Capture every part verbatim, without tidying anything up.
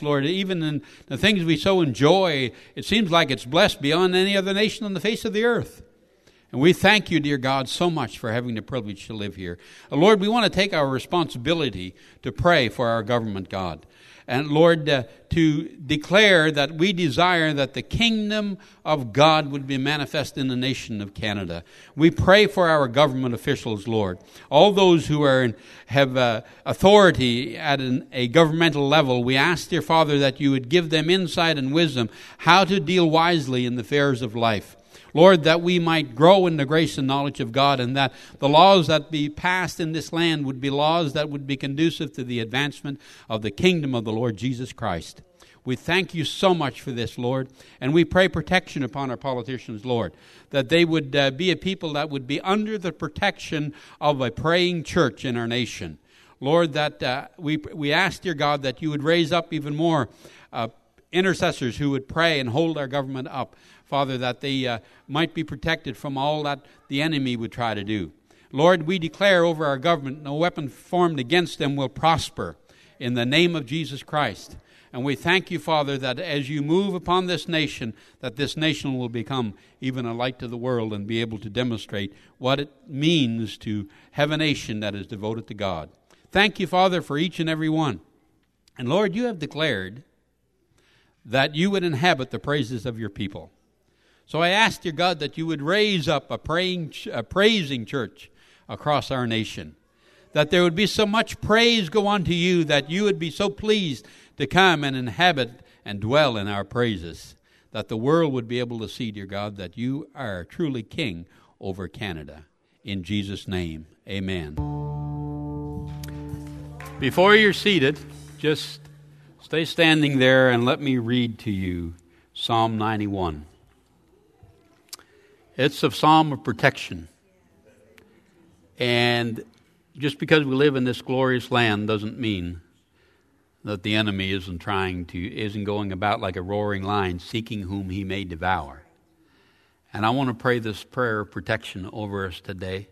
blessed, Lord. Even in the things we so enjoy, it seems like it's blessed beyond any other nation on the face of the earth. And we thank you, dear God, so much for having the privilege to live here. Uh, Lord, we want to take our responsibility to pray for our government, God. And Lord, uh, to declare that we desire that the kingdom of God would be manifest in the nation of Canada. We pray for our government officials, Lord. All those who are in, have uh, authority at an, a governmental level, we ask, dear Father, that you would give them insight and wisdom how to deal wisely in the affairs of life. Lord, that we might grow in the grace and knowledge of God, and that the laws that be passed in this land would be laws that would be conducive to the advancement of the kingdom of the Lord Jesus Christ. We thank you so much for this, Lord, and we pray protection upon our politicians, Lord, that they would uh, be a people that would be under the protection of a praying church in our nation. Lord, that uh, we we ask, dear God, that you would raise up even more uh, intercessors who would pray and hold our government up. Father, that they uh, might be protected from all that the enemy would try to do. Lord, we declare over our government, no weapon formed against them will prosper in the name of Jesus Christ. And we thank you, Father, that as you move upon this nation, that this nation will become even a light to the world and be able to demonstrate what it means to have a nation that is devoted to God. Thank you, Father, for each and every one. And Lord, you have declared that you would inhabit the praises of your people. So I ask, dear God, that you would raise up a praying, a praising church across our nation. That there would be so much praise go unto you that you would be so pleased to come and inhabit and dwell in our praises. That the world would be able to see, dear God, that you are truly King over Canada. In Jesus' name, amen. Before you're seated, just stay standing there and let me read to you Psalm ninety-one. It's a psalm of protection. And just because we live in this glorious land doesn't mean that the enemy isn't trying to, isn't going about like a roaring lion seeking whom he may devour. And I want to pray this prayer of protection over us today.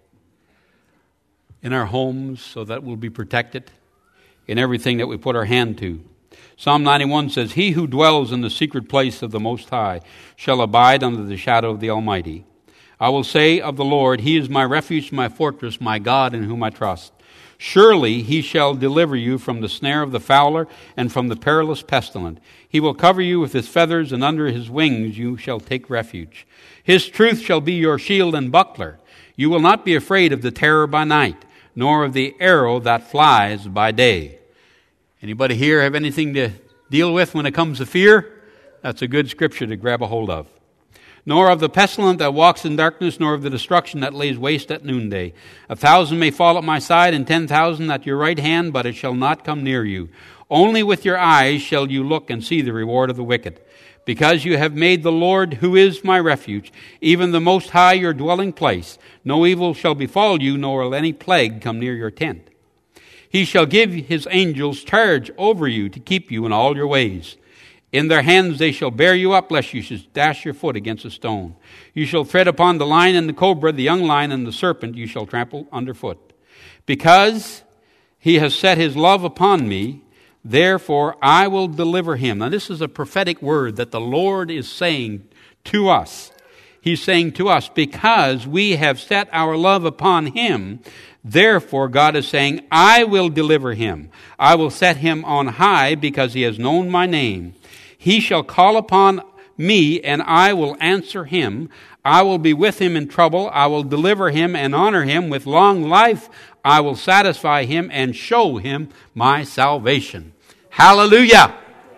In our homes, so that we'll be protected in everything that we put our hand to. Psalm ninety-one says, "He who dwells in the secret place of the Most High shall abide under the shadow of the Almighty. I will say of the Lord, He is my refuge, my fortress, my God in whom I trust. Surely He shall deliver you from the snare of the fowler and from the perilous pestilence. He will cover you with His feathers, and under His wings you shall take refuge. His truth shall be your shield and buckler. You will not be afraid of the terror by night, nor of the arrow that flies by day." Anybody here have anything to deal with when it comes to fear? That's a good scripture to grab a hold of. "Nor of the pestilence that walks in darkness, nor of the destruction that lays waste at noonday. A thousand may fall at my side, and ten thousand at your right hand, but it shall not come near you. Only with your eyes shall you look and see the reward of the wicked. Because you have made the Lord, who is my refuge, even the Most High your dwelling place, no evil shall befall you, nor will any plague come near your tent. He shall give His angels charge over you to keep you in all your ways. In their hands they shall bear you up, lest you should dash your foot against a stone. You shall tread upon the lion and the cobra, the young lion and the serpent you shall trample underfoot. Because He has set His love upon me, therefore I will deliver him." Now this is a prophetic word that the Lord is saying to us. He's saying to us, because we have set our love upon Him, therefore God is saying, I will deliver him. I will set him on high because he has known my name. He shall call upon me and I will answer him. I will be with him in trouble. I will deliver him and honor him. With long life I will satisfy him and show him my salvation. Hallelujah.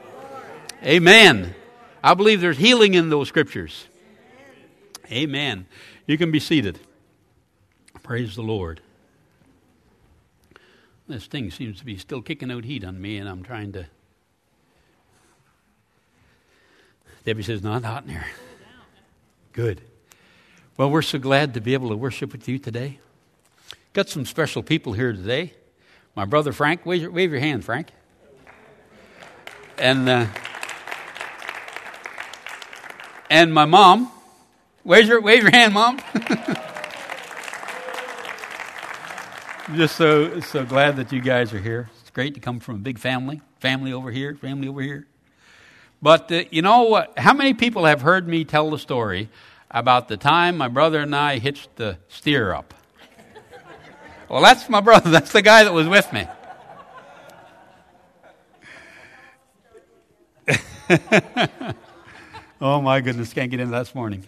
Amen. I believe there's healing in those scriptures. Amen. You can be seated. Praise the Lord. This thing seems to be still kicking out heat on me, and I'm trying to... Debbie says, not hot in here. Good. Well, we're so glad to be able to worship with you today. Got some special people here today. My brother Frank, wave your, wave your hand, Frank. And uh, and my mom. Wave your, wave your hand, Mom. Just so so glad that you guys are here. It's great to come from a big family. family over here, family over here. But, uh, you know, uh, how many people have heard me tell the story about the time my brother and I hitched the steer up? Well, that's my brother. That's the guy that was with me. Oh, my goodness. Can't get into that this morning.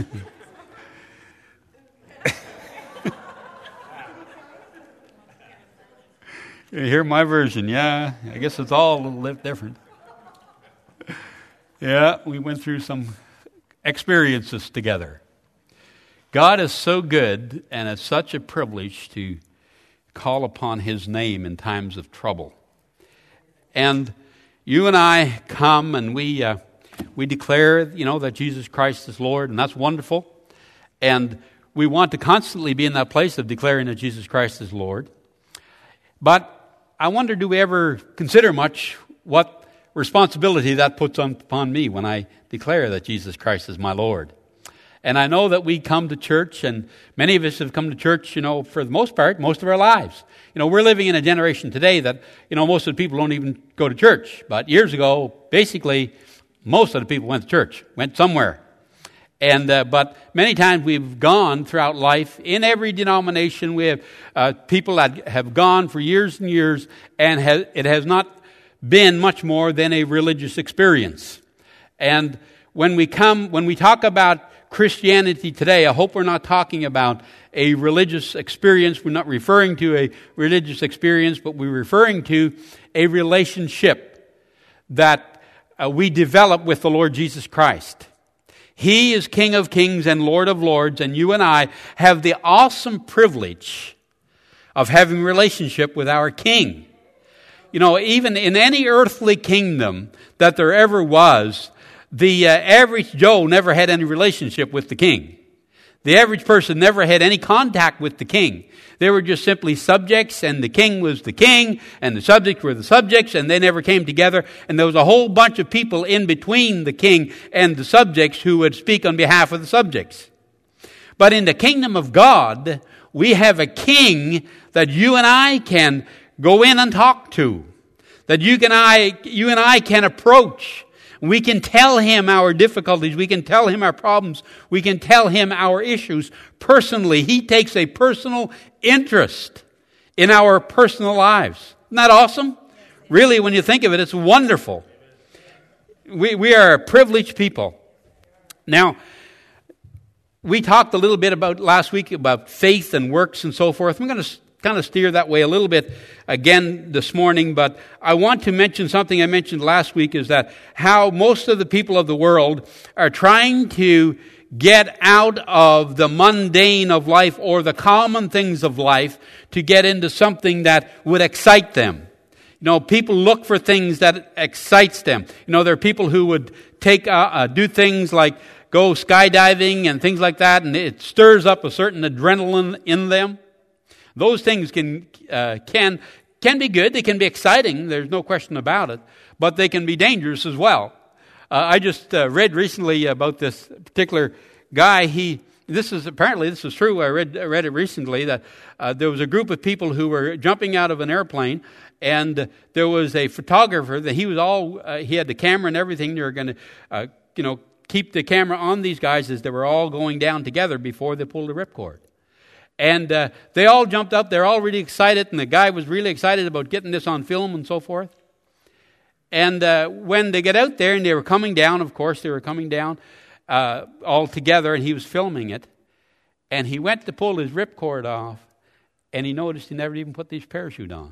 You hear my version, yeah. I guess it's all a little bit different. Yeah, we went through some experiences together. God is so good, and it's such a privilege to call upon His name in times of trouble. And you and I come and we uh, we declare, you know, that Jesus Christ is Lord, and that's wonderful. And we want to constantly be in that place of declaring that Jesus Christ is Lord. But I wonder, do we ever consider much what responsibility that puts on, upon me when I declare that Jesus Christ is my Lord? And I know that we come to church, and many of us have come to church, you know, for the most part, most of our lives. You know, we're living in a generation today that, you know, most of the people don't even go to church. But years ago, basically, most of the people went to church, went somewhere. And uh, but many times we've gone throughout life in every denomination. We have uh, people that have gone for years and years, and has, it has not been much more than a religious experience. And when we come, when we talk about Christianity today, I hope we're not talking about a religious experience. We're not referring to a religious experience, but we're referring to a relationship that uh, we develop with the Lord Jesus Christ. He is King of Kings and Lord of Lords, and you and I have the awesome privilege of having a relationship with our King. You know, even in any earthly kingdom that there ever was, the uh, average Joe never had any relationship with the king. The average person never had any contact with the king. They were just simply subjects, and the king was the king, and the subjects were the subjects, and they never came together. And there was a whole bunch of people in between the king and the subjects who would speak on behalf of the subjects. But in the kingdom of God, we have a king that you and I can go in and talk to, that you can I, you and I can approach. We can tell Him our difficulties. We can tell Him our problems. We can tell Him our issues personally. He takes a personal interest in our personal lives. Isn't that awesome? Really, when you think of it, it's wonderful. We, we are a privileged people. Now, we talked a little bit about last week about faith and works and so forth. I'm going to kind of steer that way a little bit again this morning, but I want to mention something I mentioned last week, is that how most of the people of the world are trying to get out of the mundane of life or the common things of life to get into something that would excite them. You know, people look for things that excites them. You know, there are people who would take uh, uh, do things like go skydiving and things like that, and it stirs up a certain adrenaline in them. Those things can uh, can can be good. They can be exciting. There's no question about it. But they can be dangerous as well. Uh, I just uh, read recently about this particular guy. He this is apparently this is true. I read I read it recently that uh, there was a group of people who were jumping out of an airplane, and there was a photographer that he was all uh, he had the camera and everything. They were going to uh, you know keep the camera on these guys as they were all going down together before they pulled the ripcord. And uh, they all jumped up. They're all really excited. And the guy was really excited about getting this on film and so forth. And uh, when they get out there and they were coming down, of course, they were coming down uh, all together, and he was filming it. And he went to pull his ripcord off, and he noticed he never even put his parachute on.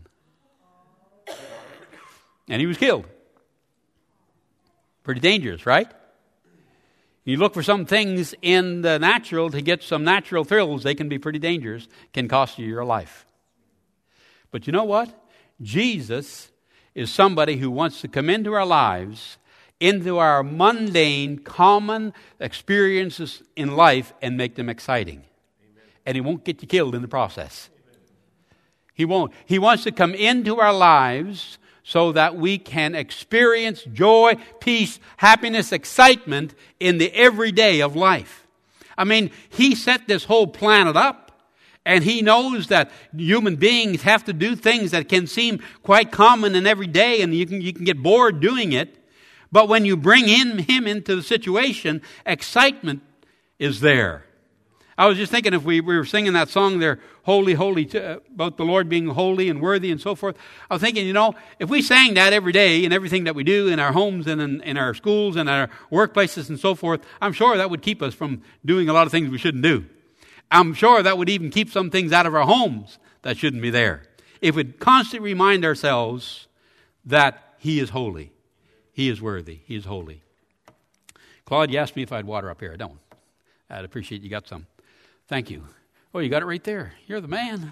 And he was killed. Pretty dangerous, right? You look for some things in the natural to get some natural thrills. They can be pretty dangerous, can cost you your life. But you know what? Jesus is somebody who wants to come into our lives, into our mundane, common experiences in life and make them exciting. Amen. And He won't get you killed in the process. Amen. He won't. He wants to come into our lives so that we can experience joy, peace, happiness, excitement in the everyday of life. I mean, He set this whole planet up, And he knows that human beings have to do things that can seem quite common and everyday, and you can, you can get bored doing it. But when you bring in him into the situation, excitement is there. I was just thinking, if we, we were singing that song there, holy, holy, to, about the Lord being holy and worthy and so forth. I was thinking, you know, if we sang that every day in everything that we do in our homes and in, in our schools and our workplaces and so forth, I'm sure that would keep us from doing a lot of things we shouldn't do. I'm sure that would even keep some things out of our homes that shouldn't be there. If we'd constantly remind ourselves that he is holy, he is worthy, he is holy. Claude, you asked me if I had water up here. I don't. I'd appreciate you got some. Thank you. Oh, you got it right there. You're the man.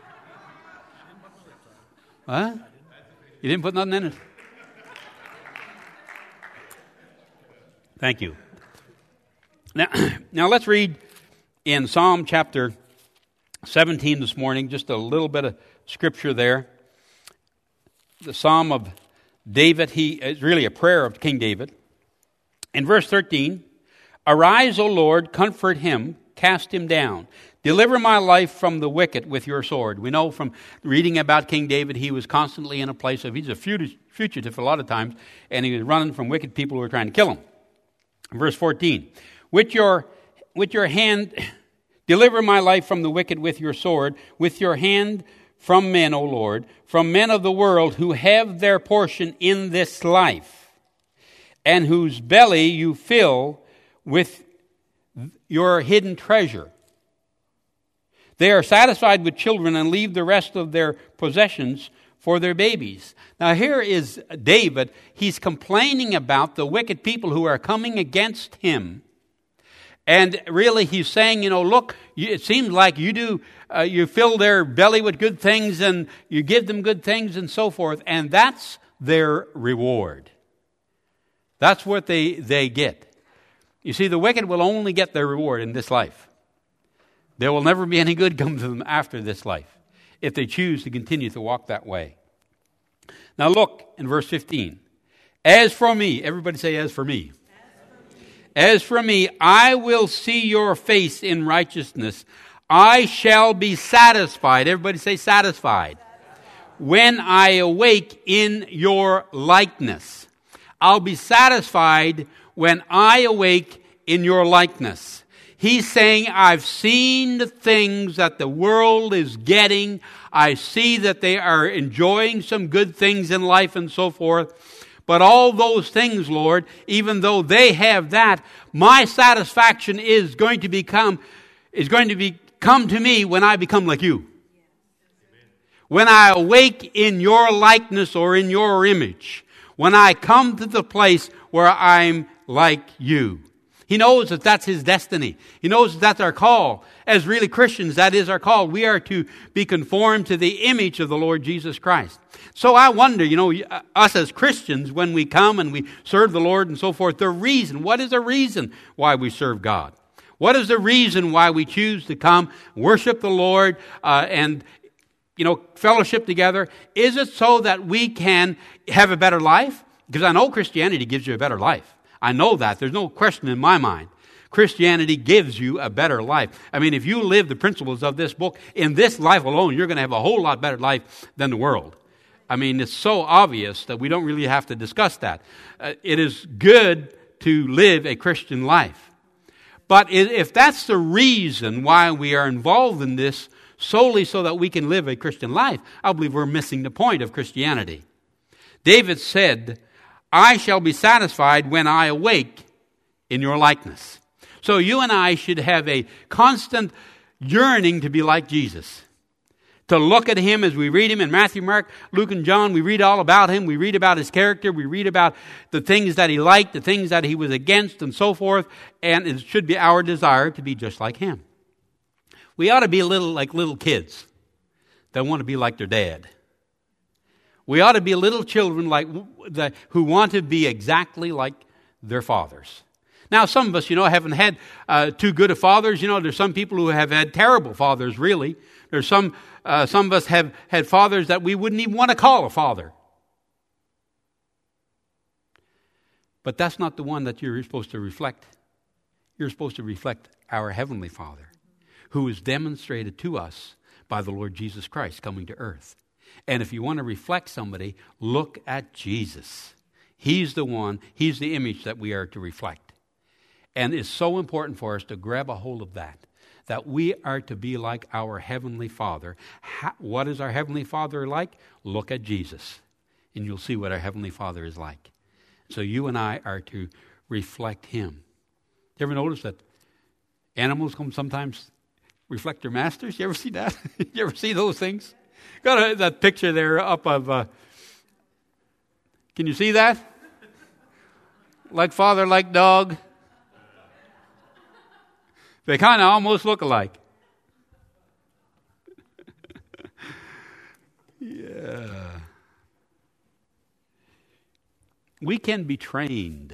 Huh? You didn't put nothing in it? Thank you. Now, now let's read in Psalm chapter seventeen this morning, just a little bit of scripture there. The Psalm of David, he is really a prayer of King David. In verse thirteen, arise, O Lord, comfort him, cast him down. Deliver my life from the wicked with your sword. We know from reading about King David, he was constantly in a place of, he's a fugitive a lot of times, and he was running from wicked people who were trying to kill him. Verse fourteen, with your, with your hand, deliver my life from the wicked with your sword, with your hand from men, O Lord, from men of the world who have their portion in this life, and whose belly you fill with your hidden treasure. They are satisfied with children and leave the rest of their possessions for their babies. Now here is David. He's complaining about the wicked people who are coming against him. And really he's saying, you know, look, it seems like you do, uh, you fill their belly with good things and you give them good things and so forth. And that's their reward. That's what they, they get. You see, the wicked will only get their reward in this life. There will never be any good come to them after this life if they choose to continue to walk that way. Now look in verse fifteen. As for me, everybody say, as for me. As for me, I will see your face in righteousness. I shall be satisfied. Everybody say satisfied. When I awake in your likeness. I'll be satisfied when I awake in your likeness. He's saying, I've seen the things that the world is getting. I see that they are enjoying some good things in life and so forth. But all those things, Lord, even though they have that, my satisfaction is going to become, is going to be come to me when I become like you. When I awake in your likeness or in your image. When I come to the place where I'm like you. He knows that that's his destiny. He knows that that's our call. As really Christians, that is our call. We are to be conformed to the image of the Lord Jesus Christ. So I wonder, you know, us as Christians, when we come and we serve the Lord and so forth, the reason, what is the reason why we serve God? What is the reason why we choose to come, worship the Lord, uh, and, you know, fellowship together? Is it so that we can have a better life? Because I know Christianity gives you a better life. I know that. There's no question in my mind. Christianity gives you a better life. I mean, if you live the principles of this book, in this life alone, you're going to have a whole lot better life than the world. I mean, it's so obvious that we don't really have to discuss that. Uh, it is good to live a Christian life. But if that's the reason why we are involved in this, solely so that we can live a Christian life, I believe we're missing the point of Christianity. David said, I shall be satisfied when I awake in your likeness. So you and I should have a constant yearning to be like Jesus. To look at him as we read him in Matthew, Mark, Luke, and John. We read all about him. We read about his character. We read about the things that he liked, the things that he was against, and so forth. And it should be our desire to be just like him. We ought to be a little like little kids that want to be like their dad. We ought to be little children like the, who want to be exactly like their fathers. Now, some of us, you know, haven't had uh, too good of fathers. You know, there's some people who have had terrible fathers, really. There's some, uh, some of us have had fathers that we wouldn't even want to call a father. But that's not the one that you're supposed to reflect. You're supposed to reflect our Heavenly Father, who is demonstrated to us by the Lord Jesus Christ coming to earth. And if you want to reflect somebody, look at Jesus. He's the one, he's the image that we are to reflect. And it's so important for us to grab a hold of that, that we are to be like our Heavenly Father. How, what is our Heavenly Father like? Look at Jesus, and you'll see what our Heavenly Father is like. So you and I are to reflect Him. You ever notice that animals come sometimes reflect their masters? You ever see that? You ever see those things? Got a, that picture there up of, uh, can you see that? Like father, like dog. They kind of almost look alike. Yeah. We can be trained.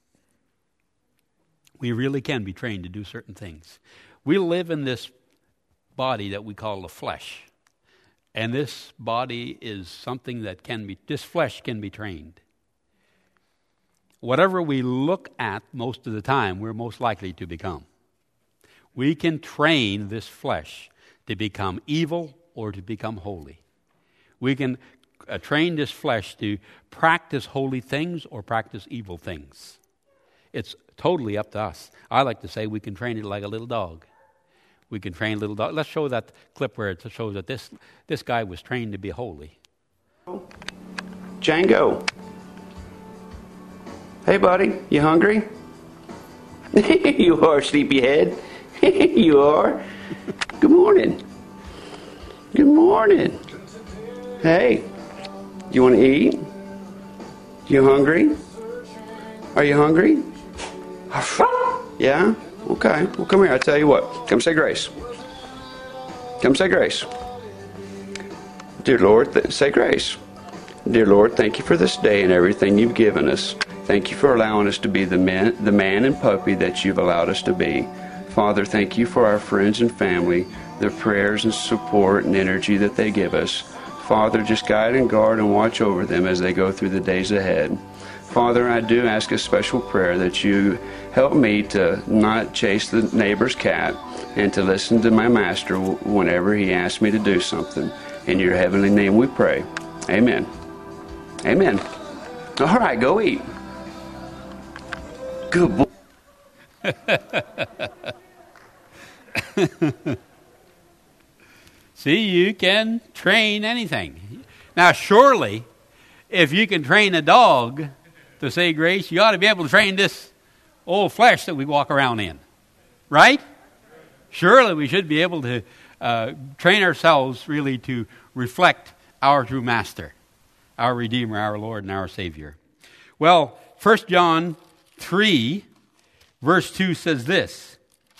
We really can be trained to do certain things. We live in this body that we call the flesh. And this body is something that can be, this flesh can be trained. Whatever we look at most of the time, we're most likely to become. We can train this flesh to become evil or to become holy. We can uh, train this flesh to practice holy things or practice evil things. It's totally up to us. I like to say we can train it like a little dog. We can train a little dog. Let's show that clip where it shows that this, this guy was trained to be holy. Django. Hey, buddy, you hungry? You are, sleepyhead. You are. Good morning. Good morning. Hey, you want to eat? You hungry? Are you hungry? Yeah? Okay. Well, come here. I tell you what. Come say grace. Come say grace. Dear Lord, th- say grace. Dear Lord, thank you for this day and everything you've given us. Thank you for allowing us to be the man, the man and puppy that you've allowed us to be. Father, thank you for our friends and family, their prayers and support and energy that they give us. Father, just guide and guard and watch over them as they go through the days ahead. Father, I do ask a special prayer that you help me to not chase the neighbor's cat and to listen to my master whenever he asks me to do something. In your heavenly name we pray. Amen. Amen. All right, go eat. Good boy. See, you can train anything. Now, surely, if you can train a dog to say grace, you ought to be able to train this old flesh that we walk around in. Right? Surely we should be able to uh, train ourselves really to reflect our true master, our Redeemer, our Lord, and our Savior. Well, First John three, verse two says this.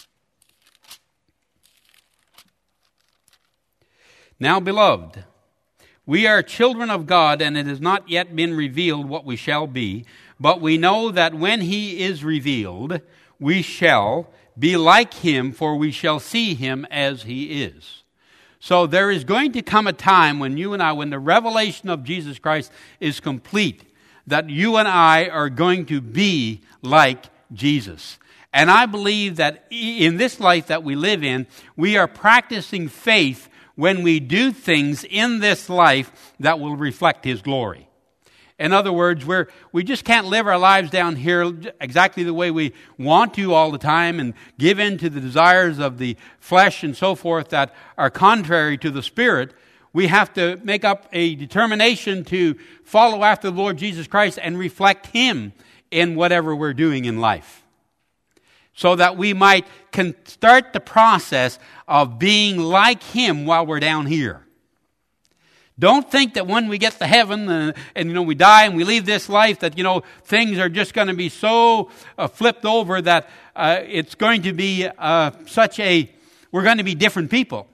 Now, beloved, we are children of God, and it has not yet been revealed what we shall be, but we know that when he is revealed, we shall be like him, for we shall see him as he is. So there is going to come a time when you and I, when the revelation of Jesus Christ is complete, that you and I are going to be like Jesus. And I believe that in this life that we live in, we are practicing faith when we do things in this life that will reflect his glory. In other words, we're, we just can't live our lives down here exactly the way we want to all the time and give in to the desires of the flesh and so forth that are contrary to the Spirit. We have to make up a determination to follow after the Lord Jesus Christ and reflect him in whatever we're doing in life, so that we might can start the process of being like him while we're down here. Don't think that when we get to heaven uh, and, you know, we die and we leave this life that, you know, things are just going to be so uh, flipped over that uh, it's going to be uh, such a, we're going to be different people.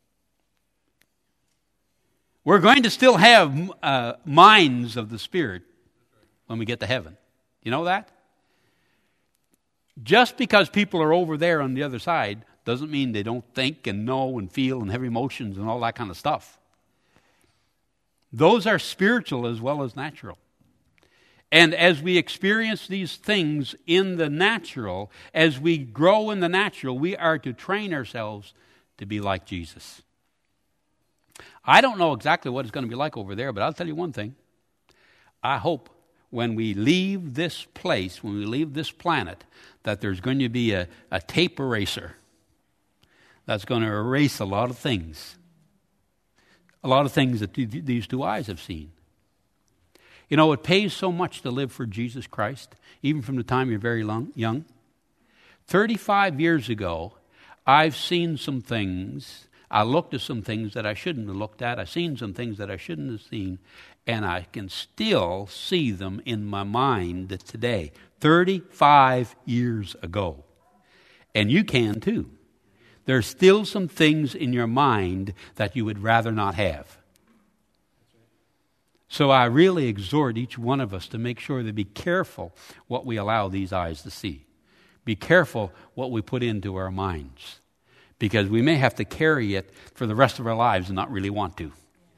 We're going to still have uh, minds of the Spirit when we get to heaven. You know that? Just because people are over there on the other side doesn't mean they don't think and know and feel and have emotions and all that kind of stuff. Those are spiritual as well as natural. And as we experience these things in the natural, as we grow in the natural, we are to train ourselves to be like Jesus. I don't know exactly what it's going to be like over there, but I'll tell you one thing. I hope when we leave this place, when we leave this planet, that there's going to be a, a tape eraser that's going to erase a lot of things. A lot of things that th- these two eyes have seen. You know, it pays so much to live for Jesus Christ, even from the time you're very long, young. thirty-five years ago, I've seen some things. I looked at some things that I shouldn't have looked at. I've seen some things that I shouldn't have seen. And I can still see them in my mind today. thirty-five years ago. And you can too. There's still some things in your mind that you would rather not have. So I really exhort each one of us to make sure to be careful what we allow these eyes to see. Be careful what we put into our minds. Because we may have to carry it for the rest of our lives and not really want to.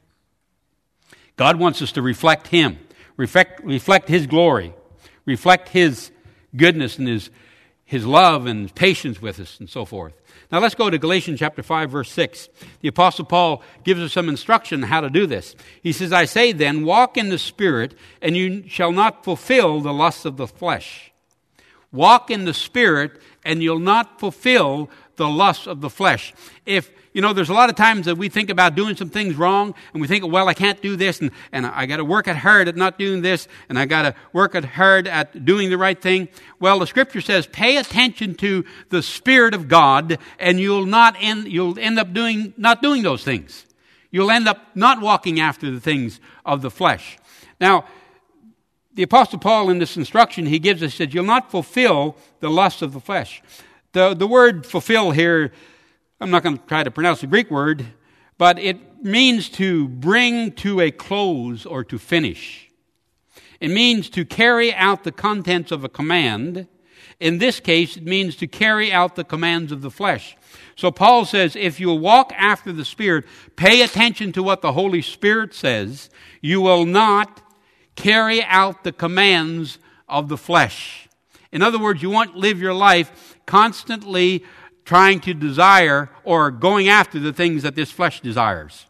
God wants us to reflect Him. Reflect, reflect His glory. Reflect His goodness and His, His love and patience with us and so forth. Now let's go to Galatians chapter five, verse six. The Apostle Paul gives us some instruction on how to do this. He says, I say then, walk in the Spirit, and you shall not fulfill the lusts of the flesh. Walk in the Spirit, and you'll not fulfill the lusts of the flesh. If, you know, there's a lot of times that we think about doing some things wrong, and we think, well, I can't do this, and, and I got to work at hard at not doing this, and I got to work at hard at doing the right thing. Well, the Scripture says, pay attention to the Spirit of God, and you'll not end, you'll end up doing, not doing those things. You'll end up not walking after the things of the flesh. Now, the Apostle Paul in this instruction he gives us said, you'll not fulfill the lusts of the flesh. The, the word fulfill here, I'm not going to try to pronounce the Greek word, but it means to bring to a close or to finish. It means to carry out the contents of a command. In this case, it means to carry out the commands of the flesh. So Paul says, if you'll walk after the Spirit, pay attention to what the Holy Spirit says, you will not carry out the commands of the flesh. In other words, you won't live your life constantly trying to desire or going after the things that this flesh desires.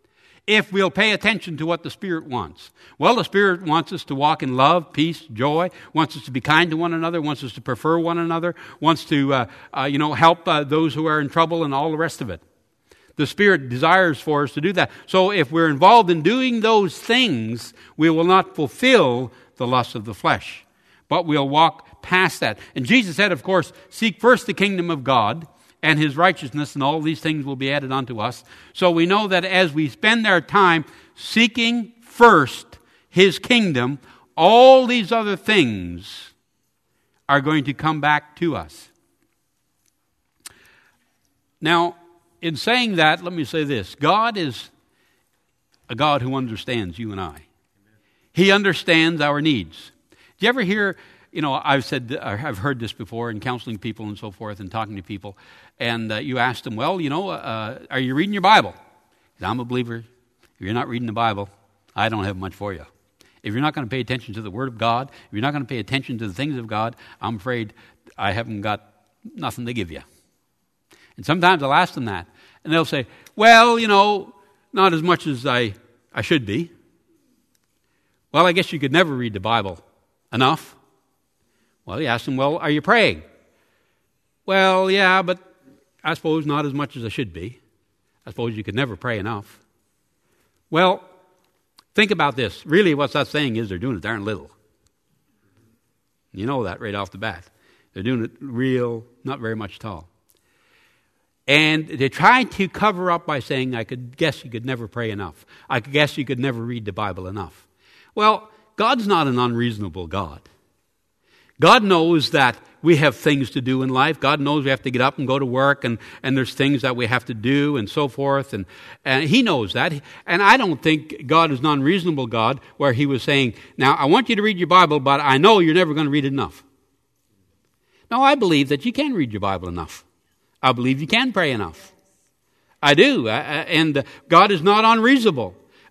If we'll pay attention to what the Spirit wants. Well, the Spirit wants us to walk in love, peace, joy, wants us to be kind to one another, wants us to prefer one another, wants to, uh, uh, you know, help uh, those who are in trouble and all the rest of it. The Spirit desires for us to do that. So if we're involved in doing those things, we will not fulfill the lusts of the flesh, but we'll walk past that. And Jesus said, of course, seek first the kingdom of God and His righteousness, and all these things will be added unto us. So we know that as we spend our time seeking first His kingdom, all these other things are going to come back to us. Now, in saying that, let me say this. God is a God who understands you and I. He understands our needs. Do you ever hear, you know, I've said, I've heard this before in counseling people and so forth and talking to people, and uh, you ask them, well, you know, uh, are you reading your Bible? Because I'm a believer. If you're not reading the Bible, I don't have much for you. If you're not going to pay attention to the Word of God, if you're not going to pay attention to the things of God, I'm afraid I haven't got nothing to give you. And sometimes I'll ask them that, and they'll say, well, you know, not as much as I, I should be. Well, I guess you could never read the Bible enough. Well, you ask them, well, are you praying? Well, yeah, but I suppose not as much as I should be. I suppose you could never pray enough. Well, think about this. Really what that's saying is they're doing it darn little. You know that right off the bat. They're doing it real, not very much at all. And they try to cover up by saying, I could guess you could never pray enough. I could guess you could never read the Bible enough. Well, God's not an unreasonable God. God knows that we have things to do in life. God knows we have to get up and go to work, and, and there's things that we have to do and so forth. And, and He knows that. And I don't think God is an unreasonable God where He was saying, now, I want you to read your Bible, but I know you're never going to read it enough. No, I believe that you can read your Bible enough. I believe you can pray enough. I do. I, and God is not unreasonable.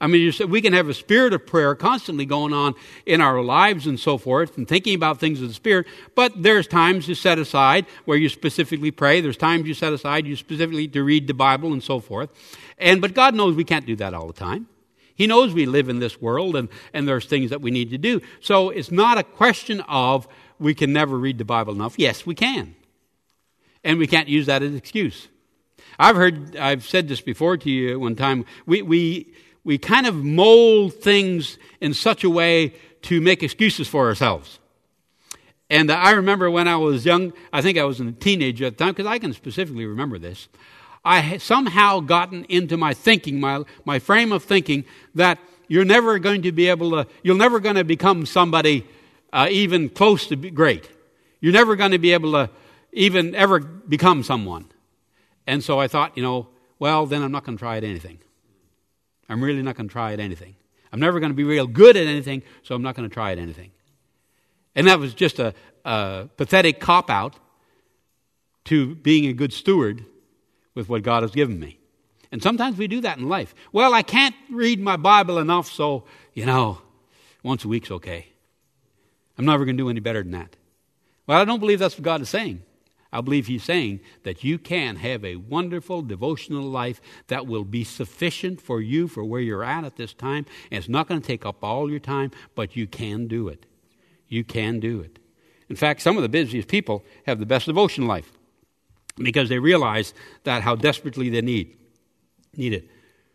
I mean, you said we can have a spirit of prayer constantly going on in our lives and so forth, and thinking about things of the Spirit, but there's times you set aside where you specifically pray. There's times you set aside you specifically to read the Bible and so forth. And but God knows we can't do that all the time. He knows we live in this world, and, and there's things that we need to do. So it's not a question of we can never read the Bible enough. Yes, we can. And we can't use that as an excuse. I've heard, I've said this before to you one time, we, we, we kind of mold things in such a way to make excuses for ourselves. And I remember when I was young, I think I was a teenager at the time, because I can specifically remember this. I had somehow gotten into my thinking, my, my frame of thinking, that you're never going to be able to, you're never going to become somebody uh, even close to be great. You're never going to be able to even ever become someone. And so I thought, you know, well, then I'm not going to try at anything. I'm really not going to try at anything. I'm never going to be real good at anything, so I'm not going to try at anything. And that was just a, a pathetic cop-out to being a good steward with what God has given me. And sometimes we do that in life. Well, I can't read my Bible enough, so, you know, once a week's okay. I'm never going to do any better than that. Well, I don't believe that's what God is saying. I believe He's saying that you can have a wonderful devotional life that will be sufficient for you for where you're at at this time. And it's not going to take up all your time, but you can do it. You can do it. In fact, some of the busiest people have the best devotional life because they realize that how desperately they need, need it.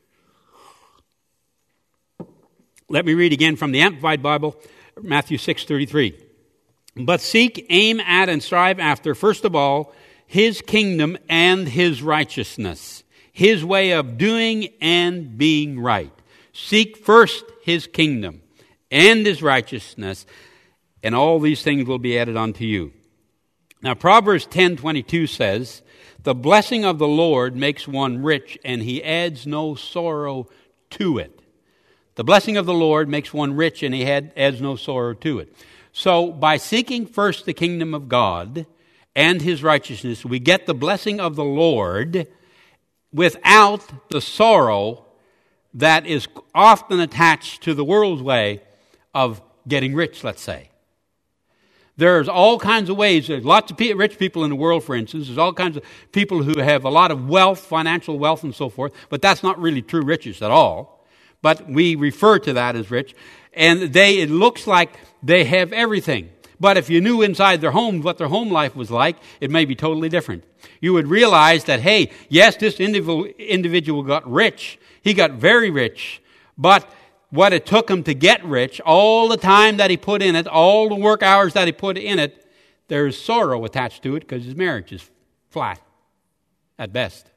Let me read again from the Amplified Bible, Matthew six thirty-three. But seek, aim at, and strive after, first of all, His kingdom and His righteousness, His way of doing and being right. Seek first His kingdom and His righteousness, and all these things will be added unto you. Now, Proverbs ten twenty-two says, the blessing of the Lord makes one rich, and He adds no sorrow to it. The blessing of the Lord makes one rich, and He adds no sorrow to it. So by seeking first the kingdom of God and His righteousness, we get the blessing of the Lord without the sorrow that is often attached to the world's way of getting rich, let's say. There's all kinds of ways. There's lots of rich people in the world, for instance. There's all kinds of people who have a lot of wealth, financial wealth and so forth, but that's not really true riches at all. But we refer to that as rich. And they, it looks like they have everything. But if you knew inside their home what their home life was like, it may be totally different. You would realize that, hey, yes, this individual, individual got rich. He got very rich. But what it took him to get rich, all the time that he put in it, all the work hours that he put in it, there's sorrow attached to it because his marriage is flat at best.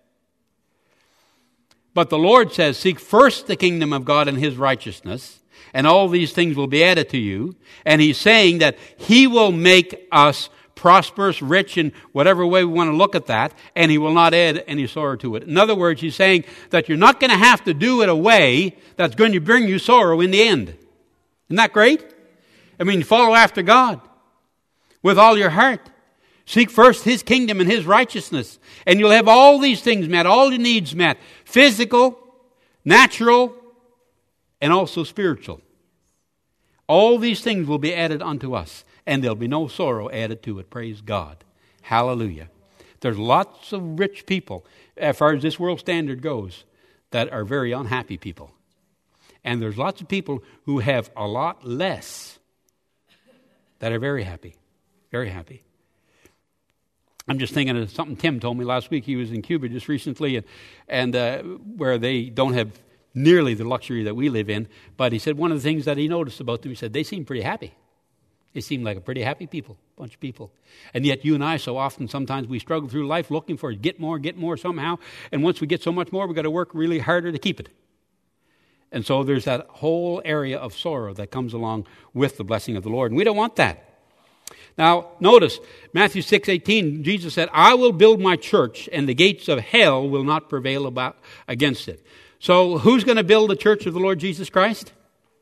But the Lord says, seek first the kingdom of God and His righteousness, and all these things will be added to you. And He's saying that He will make us prosperous, rich, in whatever way we want to look at that, and He will not add any sorrow to it. In other words, He's saying that you're not going to have to do it a way that's going to bring you sorrow in the end. Isn't that great? I mean, follow after God with all your heart. Seek first His kingdom and His righteousness, and you'll have all these things met, all your needs met, physical, natural, and also spiritual. All these things will be added unto us, and there'll be no sorrow added to it. Praise God. Hallelujah. There's lots of rich people, as far as this world standard goes, that are very unhappy people. And there's lots of people who have a lot less that are very happy. Very happy. I'm just thinking of something Tim told me last week. He was in Cuba just recently, and, and uh, where they don't have nearly the luxury that we live in. But he said one of the things that he noticed about them, he said, they seem pretty happy. They seem like a pretty happy people, bunch of people. And yet you and I, so often, sometimes we struggle through life looking for get more, get more somehow. And once we get so much more, we've got to work really harder to keep it. And so there's that whole area of sorrow that comes along with the blessing of the Lord. And we don't want that. Now, notice, Matthew six eighteen, Jesus said, I will build my church, and the gates of hell will not prevail about against it. So who's going to build the church of the Lord Jesus Christ?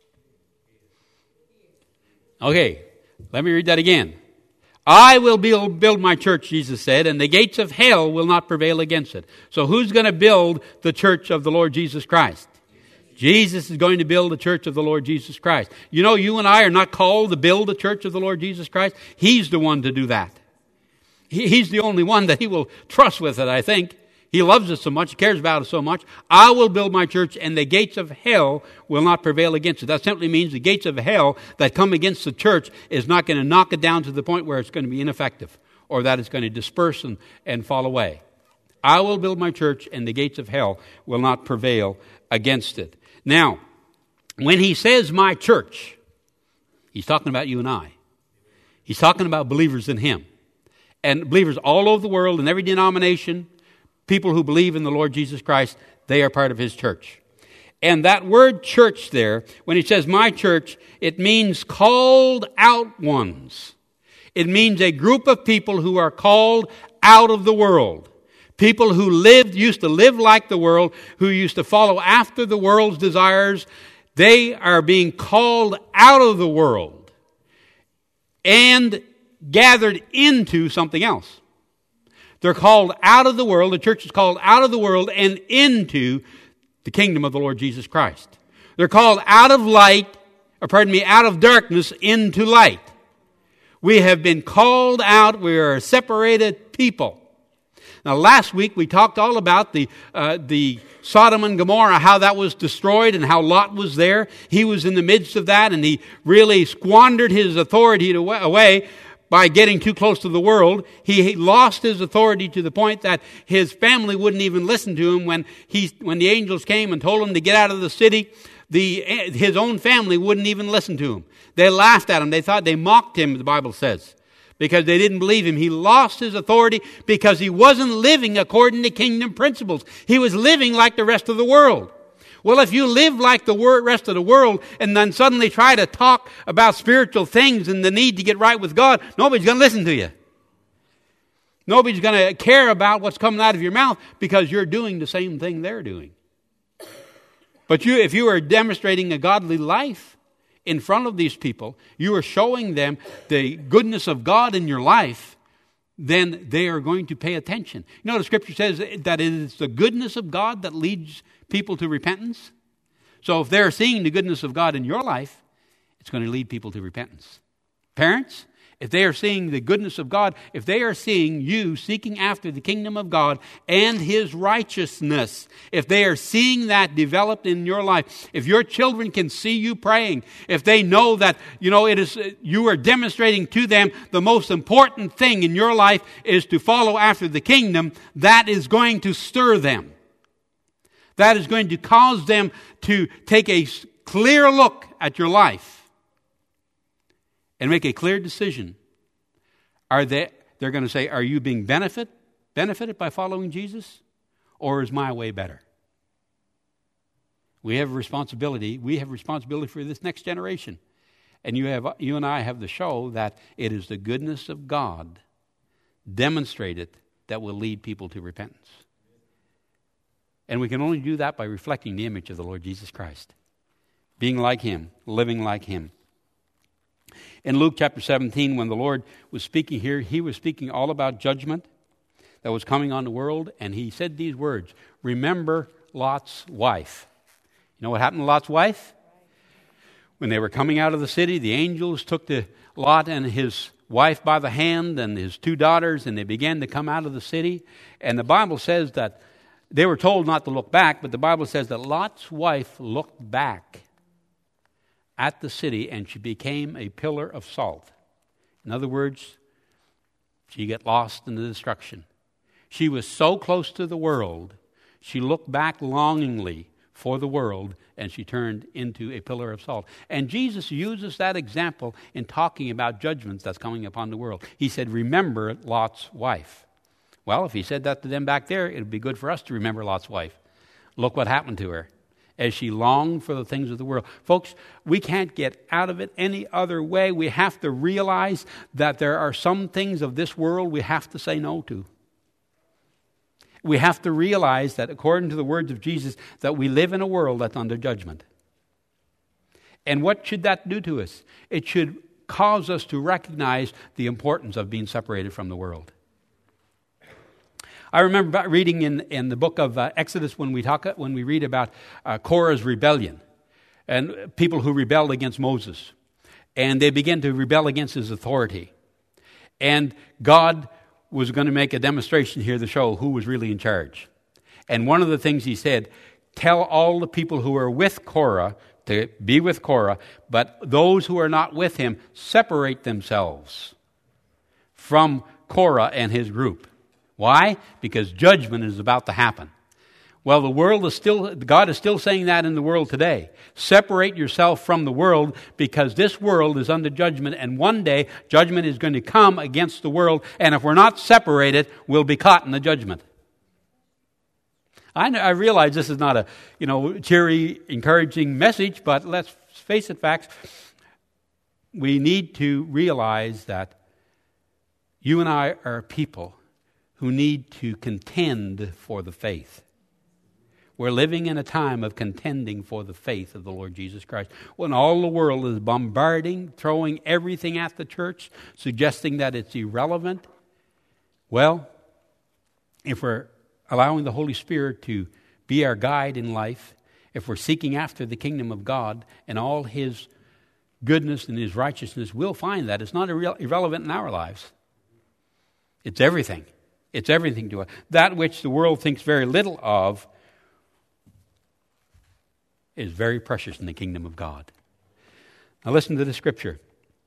Okay, let me read that again. I will build, build my church, Jesus said, and the gates of hell will not prevail against it. So who's going to build the church of the Lord Jesus Christ? Jesus is going to build the church of the Lord Jesus Christ. You know, you and I are not called to build the church of the Lord Jesus Christ. He's the one to do that. He, he's the only one that he will trust with it, I think. He loves us so much, he cares about us so much. I will build my church, and the gates of hell will not prevail against it. That simply means the gates of hell that come against the church is not going to knock it down to the point where it's going to be ineffective, or that it's going to disperse and, and fall away. I will build my church, and the gates of hell will not prevail against it. Now, when he says my church, he's talking about you and I. He's talking about believers in him. And believers all over the world, in every denomination, people who believe in the Lord Jesus Christ, they are part of his church. And that word church there, when he says my church, it means called out ones. It means a group of people who are called out of the world. People who lived, used to live like the world, who used to follow after the world's desires. They are being called out of the world and gathered into something else. They're called out of the world. The church is called out of the world and into the kingdom of the Lord Jesus Christ. They're called out of light, or pardon me, out of darkness into light. We have been called out. We are a separated people. Now, last week we talked all about the uh, the Sodom and Gomorrah, how that was destroyed and how Lot was there. He was in the midst of that, and he really squandered his authority away by getting too close to the world. He lost his authority to the point that his family wouldn't even listen to him when he when the angels came and told him to get out of the city. The his own family wouldn't even listen to him. They laughed at him. They thought they mocked him, the Bible says, because they didn't believe him. He lost his authority because he wasn't living according to kingdom principles. He was living like the rest of the world. Well, if you live like the rest of the world and then suddenly try to talk about spiritual things and the need to get right with God, nobody's going to listen to you. Nobody's going to care about what's coming out of your mouth because you're doing the same thing they're doing. But you, if you are demonstrating a godly life in front of these people, you are showing them the goodness of God in your life, then they are going to pay attention. You know, the scripture says that it is the goodness of God that leads people to repentance. So if they're seeing the goodness of God in your life, it's going to lead people to repentance. Parents, if they are seeing the goodness of God, if they are seeing you seeking after the kingdom of God and his righteousness, if they are seeing that developed in your life, if your children can see you praying, if they know that, you know, it is you are demonstrating to them the most important thing in your life is to follow after the kingdom, that is going to stir them. That is going to cause them to take a clear look at your life and make a clear decision. Are they, they're going to say, are you being benefit, benefited by following Jesus? Or is my way better? We have a responsibility. We have responsibility for this next generation. And you have, you and I have to show that it is the goodness of God demonstrated that will lead people to repentance. And we can only do that by reflecting the image of the Lord Jesus Christ. Being like him, living like him. In Luke chapter seventeen, when the Lord was speaking here, he was speaking all about judgment that was coming on the world, and he said these words, remember Lot's wife. You know what happened to Lot's wife? When they were coming out of the city, the angels took the Lot and his wife by the hand and his two daughters, and they began to come out of the city. And the Bible says that they were told not to look back, but the Bible says that Lot's wife looked back at the city, and she became a pillar of salt. In other words, she got lost in the destruction. She was so close to the world, she looked back longingly for the world, and she turned into a pillar of salt. And Jesus uses that example in talking about judgments that's coming upon the world. He said, remember Lot's wife. Well, if he said that to them back there, it would be good for us to remember Lot's wife. Look what happened to her as she longed for the things of the world. Folks, we can't get out of it any other way. We have to realize that there are some things of this world we have to say no to. We have to realize that according to the words of Jesus, that we live in a world that's under judgment. And what should that do to us? It should cause us to recognize the importance of being separated from the world. I remember reading in, in the book of uh, Exodus when we talk when we read about uh, Korah's rebellion and people who rebelled against Moses, and they began to rebel against his authority, and God was going to make a demonstration here to show who was really in charge. And one of the things he said, tell all the people who are with Korah to be with Korah, but those who are not with him, separate themselves from Korah and his group. Why? Because judgment is about to happen. Well, the world is still, God is still saying that in the world today. Separate yourself from the world because this world is under judgment, and one day judgment is going to come against the world, and if we're not separated, we'll be caught in the judgment. I, know, I realize this is not a, you know, cheery, encouraging message, but let's face it, facts. We need to realize that you and I are people who need to contend for the faith. We're living in a time of contending for the faith of the Lord Jesus Christ. When all the world is bombarding, throwing everything at the church, suggesting that it's irrelevant, well, if we're allowing the Holy Spirit to be our guide in life, if we're seeking after the kingdom of God and all His goodness and His righteousness, we'll find that it's not irre- irrelevant in our lives. It's everything. It's everything to us. That which the world thinks very little of is very precious in the kingdom of God. Now listen to the scripture.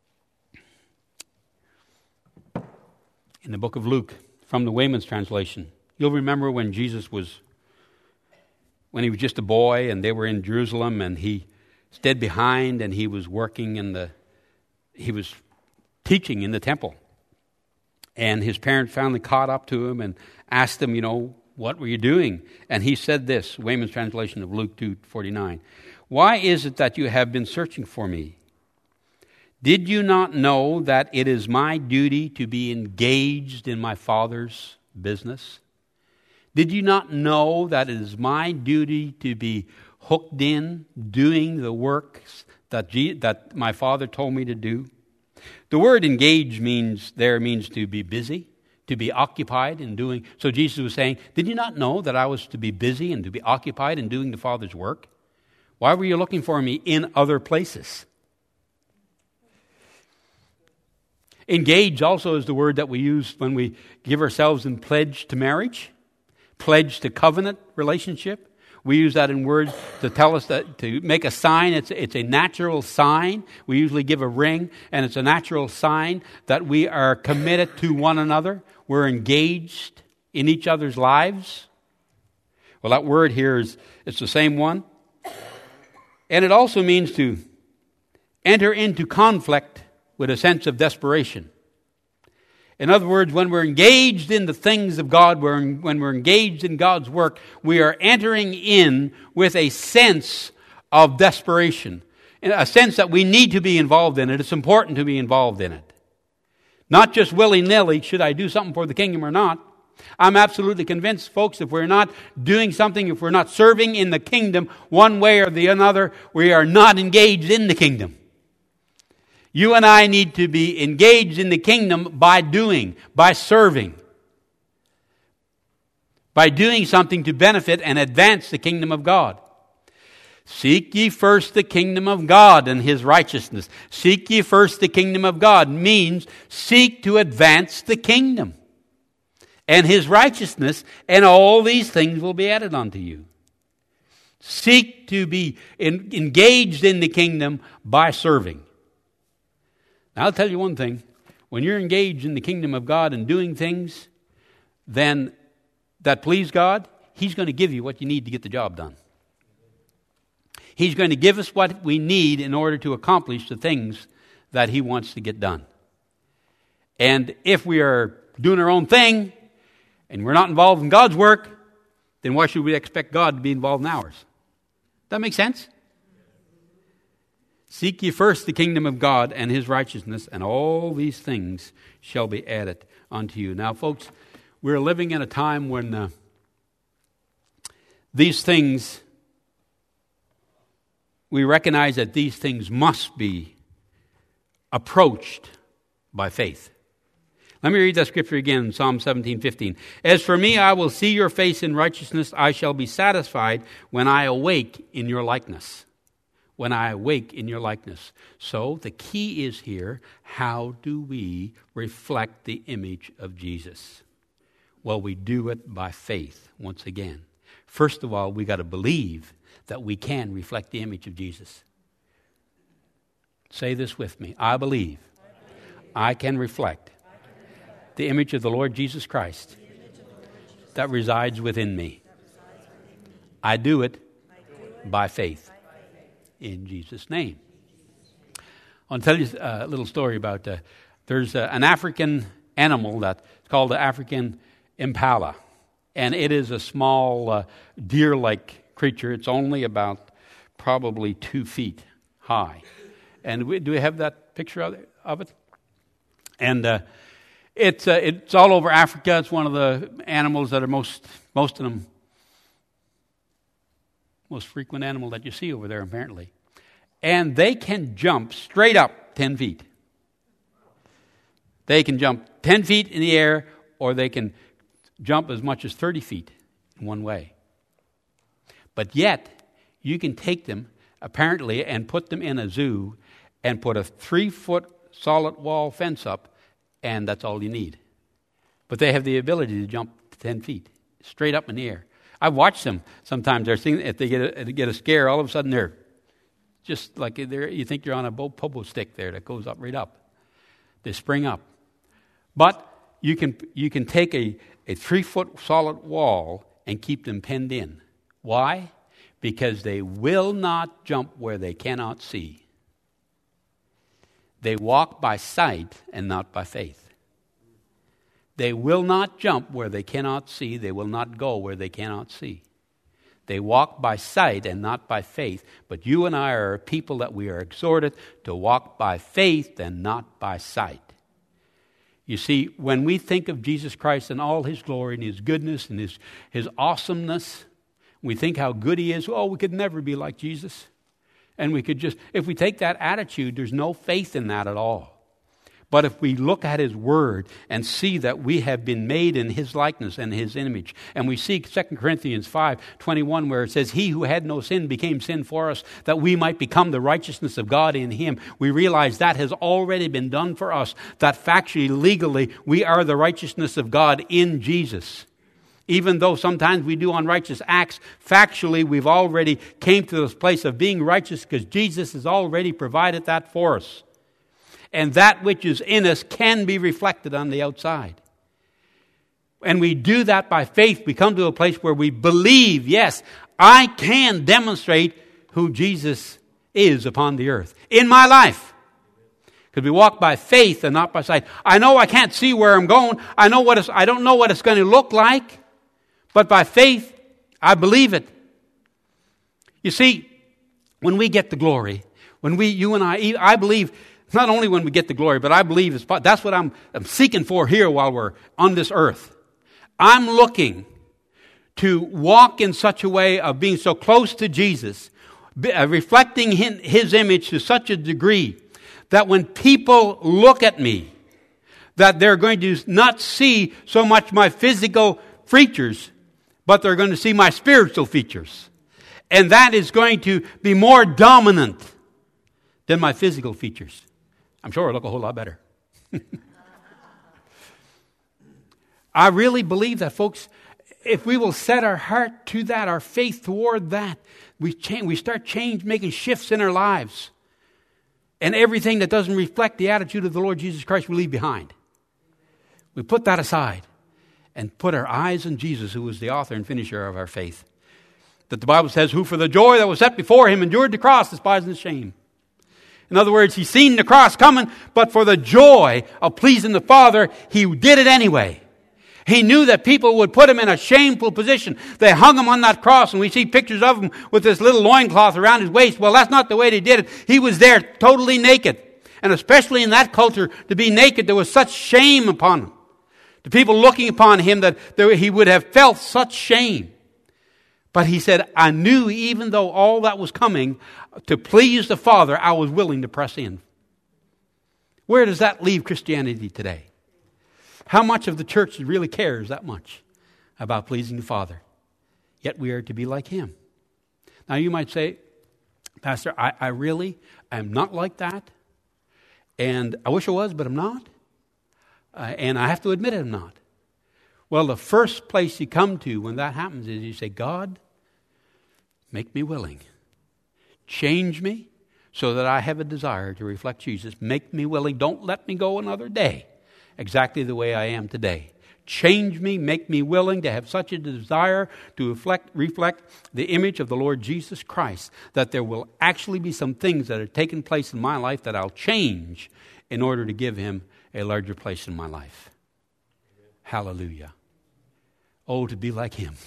In the book of Luke, from the Weymouth's translation. You'll remember when Jesus was, when he was just a boy and they were in Jerusalem and he stayed behind and he was working in the, he was teaching in the temple. And his parents finally caught up to him and asked him, you know, what were you doing? And he said this, Weymouth's translation of Luke two forty-nine. Why is it that you have been searching for me? Did you not know that it is my duty to be engaged in my Father's business? Did you not know that it is my duty to be hooked in, doing the works that, G- that my Father told me to do? The word engage means there means to be busy, to be occupied in doing. So Jesus was saying, did you not know that I was to be busy and to be occupied in doing the Father's work? Why were you looking for me in other places? Engage also is the word that we use when we give ourselves in pledge to marriage, pledge to covenant relationship. We use that in words to tell us that, to make a sign. It's, it's a natural sign. We usually give a ring, and it's a natural sign that we are committed to one another. We're engaged in each other's lives. Well, that word here is it's the same one. And it also means to enter into conflict with a sense of desperation. In other words, when we're engaged in the things of God, when we're engaged in God's work, we are entering in with a sense of desperation, a sense that we need to be involved in it. It's important to be involved in it. Not just willy-nilly, should I do something for the kingdom or not? I'm absolutely convinced, folks, if we're not doing something, if we're not serving in the kingdom one way or the other, we are not engaged in the kingdom. You and I need to be engaged in the kingdom by doing, by serving, by doing something to benefit and advance the kingdom of God. Seek ye first the kingdom of God and His righteousness. Seek ye first the kingdom of God means seek to advance the kingdom and His righteousness, and all these things will be added unto you. Seek to be in, engaged in the kingdom by serving. Now, I'll tell you one thing. When you're engaged in the kingdom of God and doing things then that please God, He's going to give you what you need to get the job done. He's going to give us what we need in order to accomplish the things that He wants to get done. And if we are doing our own thing and we're not involved in God's work, then why should we expect God to be involved in ours? That make sense? Seek ye first the kingdom of God and His righteousness, and all these things shall be added unto you. Now, folks, we're living in a time when uh, these things, we recognize that these things must be approached by faith. Let me read that scripture again, Psalm seventeen fifteen. As for me, I will see your face in righteousness. I shall be satisfied when I awake in your likeness. When I awake in your likeness. So the key is here, how do we reflect the image of Jesus? Well, we do it by faith, once again. First of all, we got to believe that we can reflect the image of Jesus. Say this with me. I believe I can reflect the image of the Lord Jesus Christ that resides within me. I do it by faith. In Jesus' name. I'll tell you a little story about, uh, there's uh, an African animal that's called the African impala. And it is a small uh, deer-like creature. It's only about probably two feet high. And we, do we have that picture of it? Of it? And uh, it's uh, it's all over Africa. It's one of the animals that are most, most of them, most frequent animal that you see over there, apparently. And they can jump straight up ten feet. They can jump ten feet in the air, or they can jump as much as thirty feet in one way. But yet, you can take them, apparently, and put them in a zoo and put a three-foot solid wall fence up, and that's all you need. But they have the ability to jump ten feet, straight up in the air. I've watched them. Sometimes they're seeing, if they get a, they get a scare, all of a sudden they're just like they're, you think you're on a pogo stick there that goes up right up. They spring up. But you can you can take a, a three-foot solid wall and keep them penned in. Why? Because they will not jump where they cannot see. They walk by sight and not by faith. They will not jump where they cannot see. They will not go where they cannot see. They walk by sight and not by faith. But you and I are people that we are exhorted to walk by faith and not by sight. You see, when we think of Jesus Christ and all His glory and His goodness and His, His awesomeness, we think how good He is. Oh, we could never be like Jesus. And we could just, if we take that attitude, there's no faith in that at all. But if we look at His Word and see that we have been made in His likeness and His image, and we see Second Corinthians five twenty-one where it says, He who had no sin became sin for us, that we might become the righteousness of God in Him, we realize that has already been done for us, that factually, legally, we are the righteousness of God in Jesus. Even though sometimes we do unrighteous acts, factually we've already came to this place of being righteous because Jesus has already provided that for us. And that which is in us can be reflected on the outside. And we do that by faith. We come to a place where we believe, yes, I can demonstrate who Jesus is upon the earth in my life. Because we walk by faith and not by sight. I know I can't see where I'm going. I know what it's, I don't know what it's going to look like. But by faith, I believe it. You see, when we get the glory, when we, you and I, I believe, not only when we get the glory, but I believe it's, that's what I'm, I'm seeking for here while we're on this earth. I'm looking to walk in such a way of being so close to Jesus, reflecting His image to such a degree that when people look at me, that they're going to not see so much my physical features, but they're going to see my spiritual features. And that is going to be more dominant than my physical features. I'm sure I look a whole lot better. I really believe that, folks. If we will set our heart to that, our faith toward that, we change, we start change, making shifts in our lives. And everything that doesn't reflect the attitude of the Lord Jesus Christ we leave behind. We put that aside and put our eyes on Jesus, who is the author and finisher of our faith. That the Bible says, who for the joy that was set before Him endured the cross, despising the shame. In other words, He's seen the cross coming, but for the joy of pleasing the Father, He did it anyway. He knew that people would put Him in a shameful position. They hung Him on that cross, and we see pictures of Him with this little loincloth around His waist. Well, that's not the way they did it. He was there totally naked. And especially in that culture, to be naked, there was such shame upon Him. The people looking upon Him, that there, He would have felt such shame. But He said, I knew even though all that was coming to please the Father, I was willing to press in. Where does that leave Christianity today? How much of the church really cares that much about pleasing the Father? Yet we are to be like Him. Now you might say, Pastor, I, I really am not like that. And I wish I was, but I'm not. Uh, and I have to admit I'm not. Well, the first place you come to when that happens is you say, God, make me willing. Change me so that I have a desire to reflect Jesus. Make me willing. Don't let me go another day exactly the way I am today. Change me, make me willing to have such a desire to reflect, reflect the image of the Lord Jesus Christ, that there will actually be some things that are taking place in my life that I'll change in order to give Him a larger place in my life. Hallelujah. Oh, to be like Him.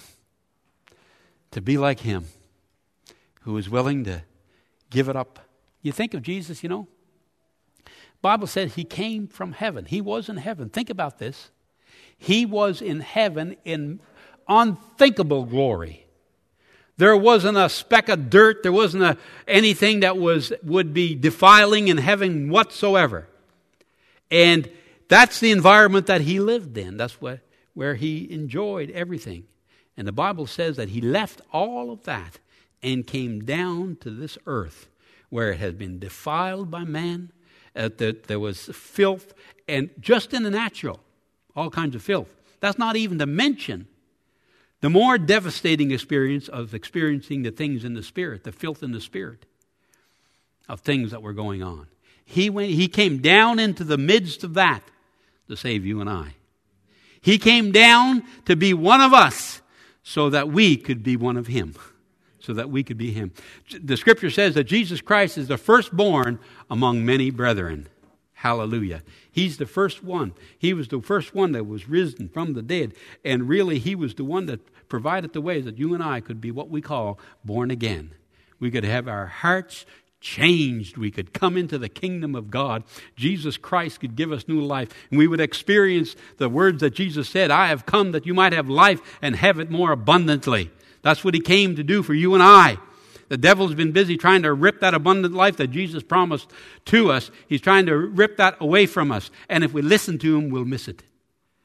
To be like Him, who is willing to give it up. You think of Jesus, you know. Bible said He came from heaven. He was in heaven. Think about this. He was in heaven in unthinkable glory. There wasn't a speck of dirt. There wasn't a, anything that was would be defiling in heaven whatsoever. And that's the environment that He lived in. That's what, where He enjoyed everything. And the Bible says that He left all of that and came down to this earth where it has been defiled by man. Uh, that there was filth, and just in the natural, all kinds of filth. That's not even to mention the more devastating experience of experiencing the things in the spirit, the filth in the spirit of things that were going on. He went, he came down into the midst of that to save you and I. He came down to be one of us so that we could be one of Him. So that we could be Him. The Scripture says that Jesus Christ is the firstborn among many brethren. Hallelujah. He's the first one. He was the first one that was risen from the dead. And really, He was the one that provided the way that you and I could be what we call born again. We could have our hearts changed. We could come into the kingdom of God. Jesus Christ could give us new life. And we would experience the words that Jesus said, I have come that you might have life and have it more abundantly. That's what He came to do for you and I. The devil's been busy trying to rip that abundant life that Jesus promised to us. He's trying to rip that away from us. And if we listen to Him, we'll miss it.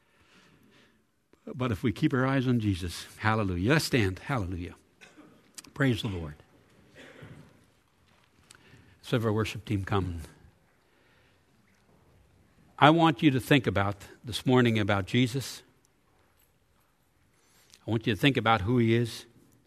But if we keep our eyes on Jesus, hallelujah. Let's stand. Hallelujah. Praise the Lord. Let's have our worship team come. I want you to think about this morning about Jesus. I want you to think about who He is.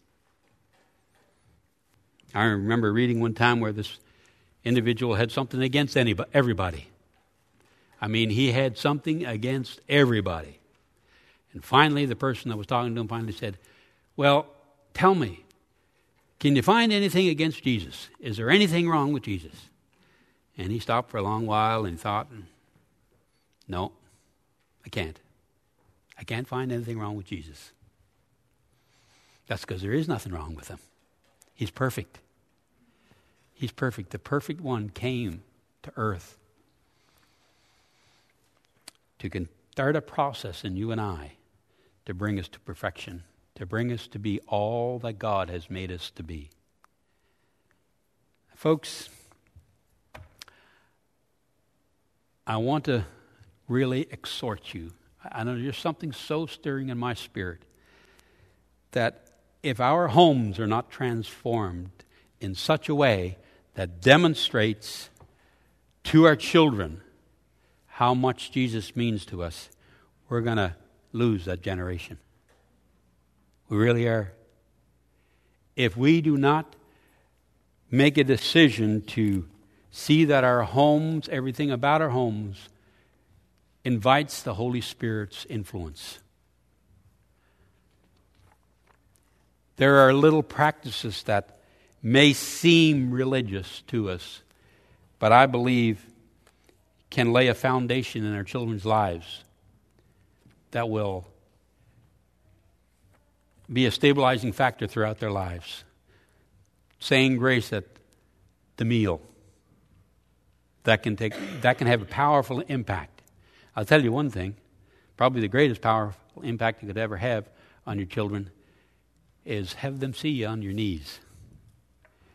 I remember reading one time where this individual had something against anybody, everybody. I mean, he had something against everybody. And finally, the person that was talking to him finally said, well, tell me, can you find anything against Jesus? Is there anything wrong with Jesus? And he stopped for a long while and thought, no, I can't. I can't find anything wrong with Jesus. That's because there is nothing wrong with Him. He's perfect. He's perfect. The perfect one came to earth to start a process in you and I to bring us to perfection, to bring us to be all that God has made us to be. Folks, I want to really exhort you. I know there's something so stirring in my spirit that if our homes are not transformed in such a way that demonstrates to our children how much Jesus means to us, we're going to lose that generation. We really are. If we do not make a decision to see that our homes, everything about our homes, invites the Holy Spirit's influence. There are little practices that may seem religious to us, but I believe can lay a foundation in our children's lives that will be a stabilizing factor throughout their lives. Saying grace at the meal, that can take that can have a powerful impact. I'll tell you one thing, probably the greatest powerful impact you could ever have on your children is have them see you on your knees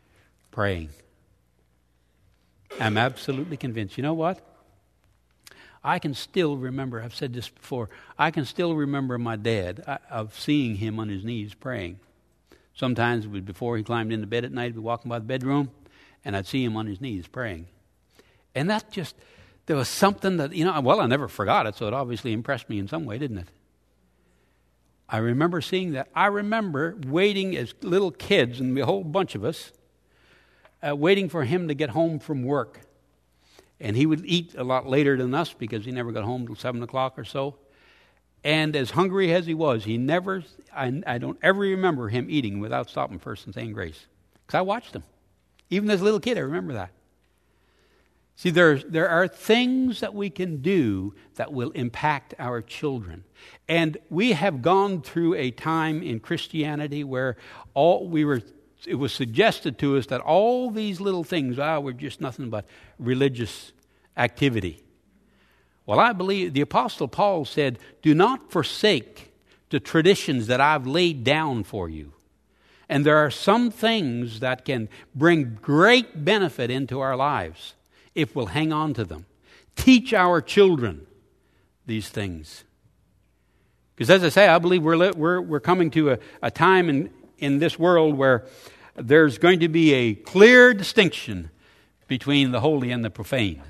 praying. I'm absolutely convinced. You know what? I can still remember, I've said this before, I can still remember my dad, I, of seeing him on his knees praying. Sometimes it was before he climbed into bed at night, I'd be walking by the bedroom, and I'd see him on his knees praying. And that just, there was something that, you know, well, I never forgot it, so it obviously impressed me in some way, didn't it? I remember seeing that. I remember waiting as little kids, and a whole bunch of us, uh, waiting for him to get home from work. And he would eat a lot later than us because he never got home till seven o'clock or so. And as hungry as he was, he never, I, I don't ever remember him eating without stopping first and saying grace. Because I watched him. Even as a little kid, I remember that. See, there, there are things that we can do that will impact our children. And we have gone through a time in Christianity where all we were, it was suggested to us that all these little things ah, were just nothing but religious activity. Well, I believe the Apostle Paul said, do not forsake the traditions that I've laid down for you. And there are some things that can bring great benefit into our lives if we'll hang on to them. Teach our children these things. Because as I say, I believe we're we're we're coming to a, a time in, in this world where there's going to be a clear distinction between the holy and the profane.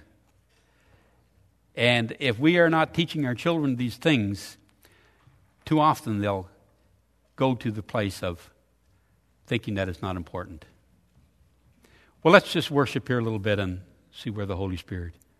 And if we are not teaching our children these things, too often they'll go to the place of thinking that it's not important. Well, let's just worship here a little bit and see where the Holy Spirit